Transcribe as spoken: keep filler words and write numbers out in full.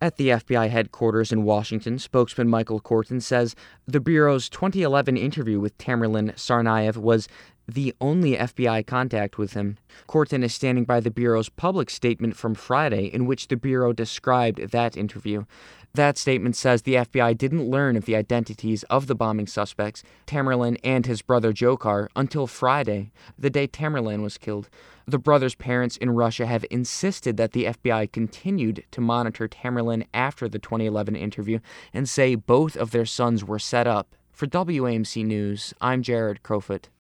At the F B I headquarters in Washington, spokesman Michael Korten says the Bureau's twenty eleven interview with Tamerlan Tsarnaev was the only F B I contact with him. Korten is standing by the Bureau's public statement from Friday in which the Bureau described that interview. That statement says the F B I didn't learn of the identities of the bombing suspects, Tamerlan and his brother Dzhokhar, until Friday, the day Tamerlan was killed. The brother's parents in Russia have insisted that the F B I continued to monitor Tamerlan after the twenty eleven interview and say both of their sons were set up. For W A M C News, I'm Jared Crowfoot.